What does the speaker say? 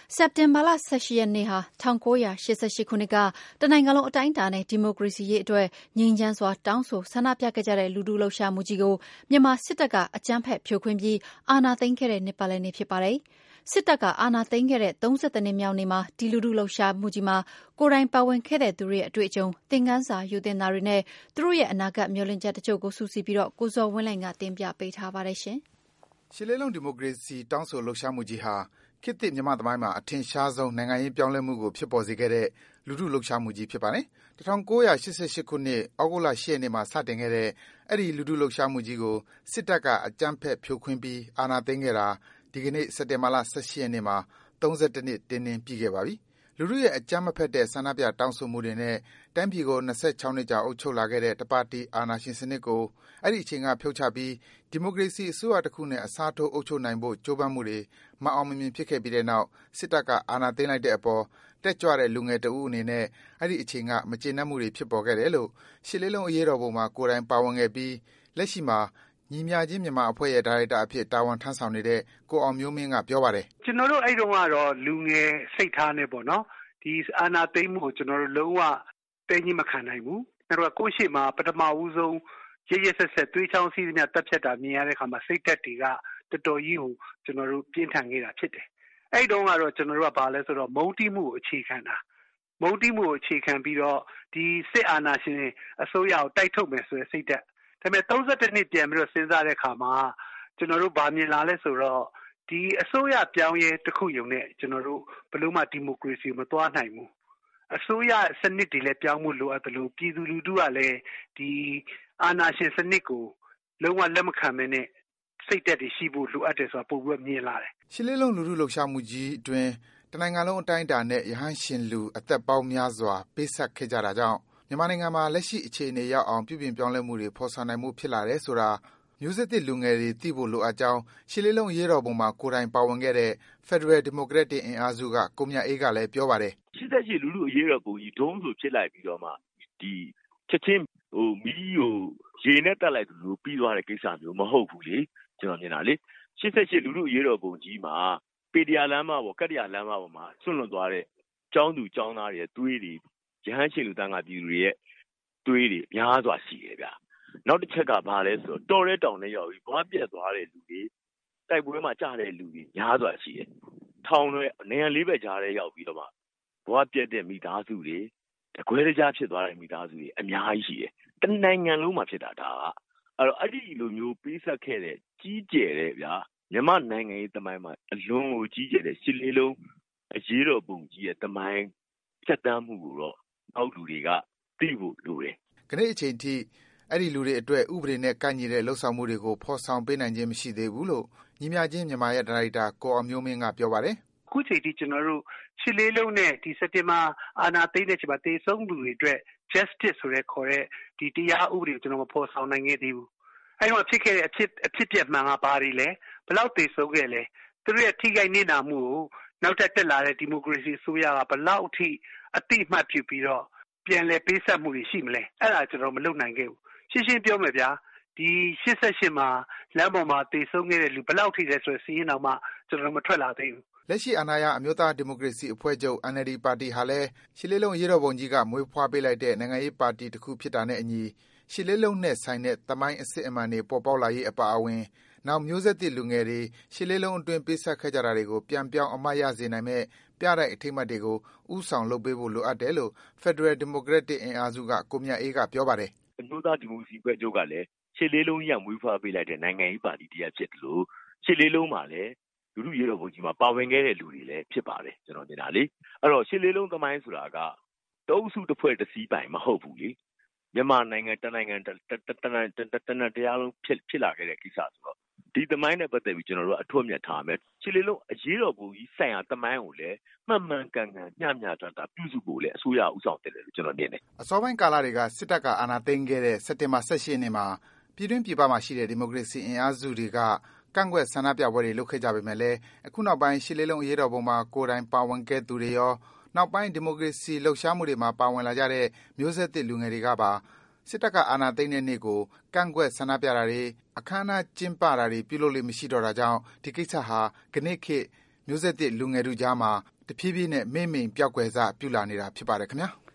စက်တင်ဘာလ 18 ရက်နေ့ဟာ1988 ခုနှစ်ကတနိုင်ငံလုံးအတိုင်းအတာနဲ့ဒီမိုကရေစီရေးအတွက်ငြိမ်းချမ်းစွာတောင်းဆိုဆန္ဒပြခဲ့ကြတဲ့လူထုလှုပ်ရှားမှုကြီးကိုမြန်မာစစ်တပ်ကအကြမ်းဖက်ဖြိုခွင်းပြီးအာဏာသိမ်းခဲ့တဲ့နှစ်ပတ်လည်နေ့ဖြစ်ပါတယ်။စစ်တပ်ကအာဏာသိမ်းခဲ့တဲ့32နှစ်မြောက်နေ့မှာဒီလူထုလှုပ်ရှားမှုကြီးမှာကိုယ်တိုင်ပါဝင်ခဲ့တဲ့သူတွေရဲ့အတွေ့အကြုံသင်ခန်းစာယူသင်တာတွေနဲ့သူတို့ရဲ့အနာဂတ်မျှော်လင့်ချက်တချို့ကိုစုစည်းပြီးကိုဇော်ဝင်းလှိုင်ကတင်ပြပေးထားပါတယ်ရှင်။ရှစ်လေးလုံးဒီမိုကရေစီတောင်းဆိုလှုပ်ရှားမှုကြီးဟာခေတ်သစ်မြန်မာသမိုင်းမှာအထင်ရှားဆုံးနိုင်ငံရေးပြောင်းလဲမှုကိုဖြစ်ပေါ်စေခဲ့တဲ့လူထုလှုပ်ရှားမှုကြီးဖြစ်ပါတယ်။1988ခုနှစ်ဩဂုတ်လ10ရက်နေ့မှာစတင်ခဲ့တဲ့အဲ့ဒီလူထုလှုပ်ရှားမှုကြီးကိုစစ်တပ်ကအကြမ်းဖက်ဖြိုခွင်းပြီးအာဏာသိမ်းခဲ့တာဒီကနေ့စက်တင်ဘာလ18ရက်နေ့မှာ32နှစ်တင်းတင်းပြည့်ခဲ့ပါပြီ။လူထုရဲ့အကြမ်းမဖက်တဲ့ဆန္ဒပြတောင်းဆိုမှုတွေနဲ့တိုင်းပြည်ကို26နှစ်ကြာအုပ်ချုပ်လာခဲ့တဲ့တပါတီအာဏာရှင်စနစ်ကိုအဲ့ဒီအချိန်ကဖြုတ်ချပြီးဒီမိုကရေစီအစိုးရတစ်ခုနဲ့အစားထိုးအုပ်ချုပ်နိုင်ဖို့ကြိုးပမ်းမှုတွေမအောင်မမြင်ဖြစ်ခဲ့ပြီးတဲ့နောက်စစ်တပ်ကအာဏာသိမ်းလိုက်တဲ့အပေါ်တက်ကြွတဲ့လူငယ်တဦးအနေနဲ့အဲ့ဒီအချိန်ကမကျေနပ်မှုတွေဖြစ်ပေါ်ခဲ့တယ်လို့ရှစ်လေးလုံးအရေးတော်ပုံမှာကိုယ်တိုင်ပါဝင်ခဲ့ပြီးလက်ရှိမှာညီမျှခြင်းမြန်မာအဖွဲ့ရဲ့ဒါရိုက်တာအဖြစ်တာဝန်ထမ်းဆောင်နေတဲ့ကိုအောင်မျိုးမင်းကပြောပါတယ်ကျွန်တော်တို့အဲ့တုန်းကတော့လူငယ်စိတ်ထားနဲ့ပေါ့နော်ဒီအာဏာသိမ်းမှုကိုကျွန်တော်တို့လုံးဝတဲကြီးမခံနိုင်ဘူးအဲ့တော့ကိုယ့်ရှိမှာပထမဦးဆုံးရရဆက်ဆက်သွေးချောင်းစီးသမျှတက်ဖြတ်တာမြင်ရတဲ့အခါမှာစိတ်သက်တွေကတော်တော်ကြီးကိုကျွန်တော်တို့ပြင်းထန်ခဲ့တာဖြစ်တယ်အဲ့တုန်းကတော့ကျွန်တော်တို့ကဘာလဲဆိုတော့မုန်းတီးမှုကိုအခြေခံတာမုန်းတီးမှုကိုအခြေခံပြီးတော့ဒီစစ်အာဏာရှင်အစိုးရကိုတိုက်ထုတ်မယ်ဆိုတဲ့စိတ်သက်ဒါပေမဲ့32နှစ်ပြန်ပြီးတော့စဉ်းစားတဲ့အခါမှာကျွန်တော်တို့ဗာမြင်လာလဲဆိုတော့ဒီအစိုးရပြောင်းရဲတစ်ခုယုံနဲ့ကျွန်တော်တို့ဘယ်လို့မှဒီမိုကရေစီမသွားနိုင်ဘူးအစိုးရစနစ်တွေလည်းပြောင်းမှုလိုအပ်တယ်လို့ပြည်သူလူထုကလည်းဒီအာဏာရှင်စနစ်ကိုလုံးဝလက်မခံမနဲ့စိတ်သက်တွေရှိဖို့လိုအပ်တယ်ဆိုတာပုံပြီးမြင်လာတယ်ရှစ်လေးလုံးလူထုလှုပ်ရှားမှုကြီးအတွင်းတနိုင်ငံလုံးအတိုင်းအတာနဲ့ရဟန်းရှင်လူအသက်ပေါင်းများစွာပေးဆက်ခဲ့ကြတာကြောင့်မြန်မာနိုင်ငံမှာလက်ရှိအခြေအနေရောက်အောင်ပြုပြင်ပြောင်းလဲမှုတွေဖော်ဆောင်နိုင်မှုဖြစ်လာတယ်ဆိုတာမျိုးဆက်သစ်လူငယ်တွေသိဖို့လိုအပ်ကြောင်းရှစ်လေးလုံးရေးတော်ပုံမှာကိုယ်တိုင်ပါဝင်ခဲ့တဲ့ Federal Democratic အင်အားစုကကိုမြတ်အေးကလည်းပြောပါတယ် 88လူထုအရေးတော်ပုံကြီးဒုံးဆိုဖြစ်လိုက်ပြီးတော့မှဒီချက်ချင်းမီးကိုရေနဲ့တက်လိုက်လို့ပြီးသွားတဲ့ကိစ္စမျိုးမဟုတ်ဘူးလေကျွန်တော်မြင်တာလေ88လူထုအရေးတော်ပုံကြီးမှာပေတရာလမ်းမပေါ်ကတ္တရာလမ်းမပေါ်မှာဆွန့်လွတ်သွားတဲ့ကျောင်းသူကျောင်းသားတွေရဲ့သွေးတွေရဟန်းရှင်လူတန်းကပြည်သူတွေရဲ့သွေးတွေများစွာရှိတယ်ဗျနောက်တစ်ချက်ကဘာလဲဆိုတော့တော်ရဲတောင်နဲ့ရောက်ပြီးဘွားပြက်သွားတဲ့လူတွေတိုက်ပွဲမှာကြားတဲ့လူတွေများစွာရှိတယ်ထောင်တွေနေရာလေးပဲကြားတဲ့ရောက်ပြီးတော့မှဘွားပြက်တဲ့မိသားစုတွေတကွဲတကြားဖြစ်သွားတဲ့မိသားစုတွေအများကြီးရှိတယ်တနိုင်ငံလုံးမှာဖြစ်တာဒါကအဲ့တော့အဲ့ဒီလိုမျိုးပေးဆက်ခဲ့တဲ့ကြီးကျယ်တဲ့ဗျာမြန်မာနိုင်ငံရေးသမိုင်းမှာအလွန်ကိုကြီးကျယ်တဲ့ရှစ်လေးလုံးအရေးတော်ပုံကြီးရဲ့သမိုင်းဆက်တမ်းမှုကိုတော့နောက်လူတွေကသိဖို့လိုတယ်ခဏအချိန်ထိအဲ့ဒီလူတွေအတွက်ဥပဒေနဲ့ကိုက်ညီတဲ့လှုပ်ဆောင်မှုတွေကိုဖော်ဆောင်ပေးနိုင်ခြင်းမရှိသေးဘူးလို့ညီမျှခြင်းမြန်မာရဲ့ဒါရိုက်တာကိုအောင်မျိုးမင်းကပြောပါတယ်အခုချိန်ထိကျွန်တော်တို့ရှစ်လေးလုံးနဲ့ဒီစက်တင်ဘာအာဏာသိမ်းတဲ့ချိန်မှာတေဆုံးလူတွေအတွက် justice ဆိုတဲ့ခေါ်တဲ့ဒီတရားဥပဒေကိုကျွန်တော်မဖော်ဆောင်နိုင်ခဲ့သေးဘူးအဲ့တော့ဖြစ်ခဲ့တဲ့အဖြစ်ပြက်မှန်ကဘာတွေလဲဘယ်လောက်တေဆုံးခဲ့လဲသူတို့ရဲ့ထိခိုက်နေနာမှုကိုနောက်ထပ်တက်လာတဲ့ဒီမိုကရေစီအစိုးရကဘယ်လောက်အထိအတိအမှတ်ပြုပြီးတော့ပြန်လည်ပေးဆက်မှုတွေရှိမလဲအဲ့ဒါကျွန်တော်မလုပ်နိုင်ခဲ့ဘူးရှင်းရှင်းပြောမယ်ဗျာဒီ88မှာလမ်းပေါ်မှာတေဆုံးခဲ့တဲ့လူဘယ်လောက်ထိလဲဆိုရင်စီးရင်တော့မှကျွန်တော်မထွက်လာသေးဘူးလက်ရှိအာဏာရအမျိုးသားဒီမိုကရေစီအဖွဲ့ချုပ် NLD ပါတီဟာလည်းရှစ်လေးလုံးရေးတော်ပုံကြီးကမွေးဖွားပေးလိုက်တဲ့နိုင်ငံရေးပါတီတစ်ခုဖြစ်တာနဲ့အညီရှစ်လေးလုံးနဲ့ဆိုင်တဲ့သမိုင်းအစစ်အမှန်တွေပေါ်ပေါက်လာရေးအပါအဝင်နောက်မျိုးဆက်သစ်လူငယ်တွေရှစ်လေးလုံးအတွင်းပေးဆက်ခဲ့ကြတာတွေကိုပြန်ပြောင်းအမှတ်ရစေနိုင်မဲ့ပြတိုက်အထိမ်းအမှတ်တွေကိုဥဆောင်လုပ်ပေးဖို့လိုအပ်တယ်လို့ Federal Democratic အင်အားစုကကိုမြတ်အေးကပြောပါတယ်အမျိုးသားဒီမိုကရေစီအဖွဲ့ချုပ်ကလည်းရှစ်လေးလုံးကြီးကမွေးဖွားပေးလိုက်တဲ့နိုင်ငံရေးပါတီတရားဖြစ်တယ်လို့ရှစ်လေးလုံးမှာလည်းလူထုရေးတော်ပုံကြီးမှာပါဝင်ခဲ့တဲ့လူတွေလည်းဖြစ်ပါတယ်ကျွန်တော်မြင်တာလေအဲ့တော့ရှစ်လေးလုံးသမိုင်းဆိုတာကတုံးစုတစ်ဖွဲ့တစ်စည်းပိုင်မဟုတ်ဘူးလေမြန်မာနိုင်ငံတနိုင်ငံတရားလုံးဖြစ်လာခဲ့တဲ့ကိစ္စဆိုတော့ဒီသမိုင်းနဲ့ပတ်သက်ပြီးကျွန်တော်တို့အထွတ်အမြတ်ထားမယ်ရှစ်လေးလုံးအရေးတော်ပုံကြီးဆိုင်ရာသမိုင်းကိုလည်းမှန်မှန်ကန်ကန်ညံ့ညံ့တာပြုစုဖို့လည်းအစိုးရဥဆောင်တယ်လို့ကျွန်တော်မြင်တယ်အစောပိုင်းကာလတွေကစစ်တပ်ကအာဏာသိမ်းခဲ့တဲ့စက်တင်ဘာ18ရက်နေ့မှာပြည်တွင်းပြည်ပမှာရှိတဲ့ဒီမိုကရေစီအင်အားစုတွေကကန့်ကွက်ဆန္ဒပြပွဲတွေလုပ်ခဲ့ကြပေမဲ့လည်းအခုနောက်ပိုင်းရှစ်လေးလုံးအရေးတော်ပုံမှာကိုယ်တိုင်ပါဝင်ခဲ့သူတွေရောနောက်ပိုင်းဒီမိုကရေစီလှုပ်ရှားမှုတွေမှာပါဝင်လာကြတဲ့မျိုးဆက်သစ်လူငယ်တွေကပါစစ်တပ်ကအာဏာသိမ်းတဲ့နေ့ကိုကန့်ကွက်ဆန္ဒပြတာတွေအခမ်းအနားကျင်းပတာတွေပြုလုပ်လို့မရှိတော့တာကြောင့်ဒီကိစ္စဟာခဏခေတ်မျိုးဆက်သစ်လူငယ်တို့ကြားမှာတဖြည်းဖြည်းနဲ့မေ့မိန်ပျောက်ကွယ်စပြုလာနေတာဖြစ်ပါတယ်ခင်ဗျာ။